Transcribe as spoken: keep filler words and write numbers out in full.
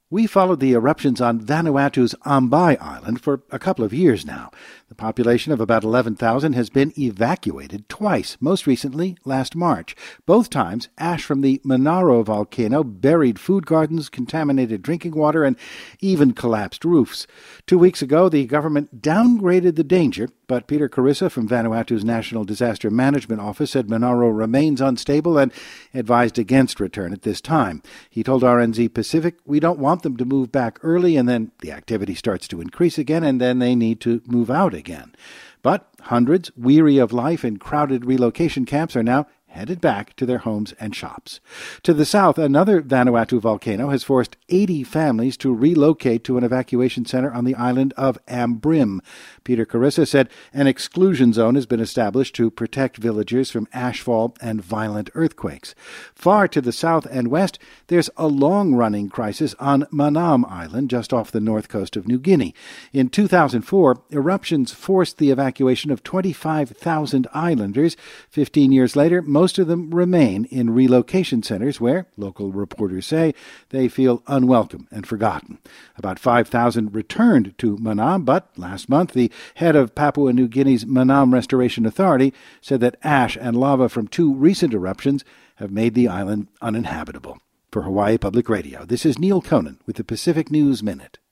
We followed the eruptions on Vanuatu's Ambai Island for a couple of years now. The population of about eleven thousand has been evacuated twice, most recently last March. Both times, ash from the Manaro volcano buried food gardens, contaminated drinking water, and even collapsed roofs. Two weeks ago, the government downgraded the danger, but Peter Carissa from Vanuatu's National Disaster Management Office said Manaro remains unstable and advised against return at this time. He told R N Z Pacific, "We don't want them to move back early, and then the activity starts to increase again, and then they need to move out again." But hundreds, weary of life in crowded relocation camps, are now headed back to their homes and shops. To the south, another Vanuatu volcano has forced eighty families to relocate to an evacuation center on the island of Ambrim. Peter Carissa said an exclusion zone has been established to protect villagers from ashfall and violent earthquakes. Far to the south and west, there's a long-running crisis on Manam Island, just off the north coast of New Guinea. In two thousand four, eruptions forced the evacuation of twenty-five thousand islanders. Fifteen years later, most of them remain in relocation centers where, local reporters say, they feel unwelcome and forgotten. About five thousand returned to Manam, but last month the head of Papua New Guinea's Manam Restoration Authority said that ash and lava from two recent eruptions have made the island uninhabitable. For Hawaii Public Radio, this is Neil Conan with the Pacific News Minute.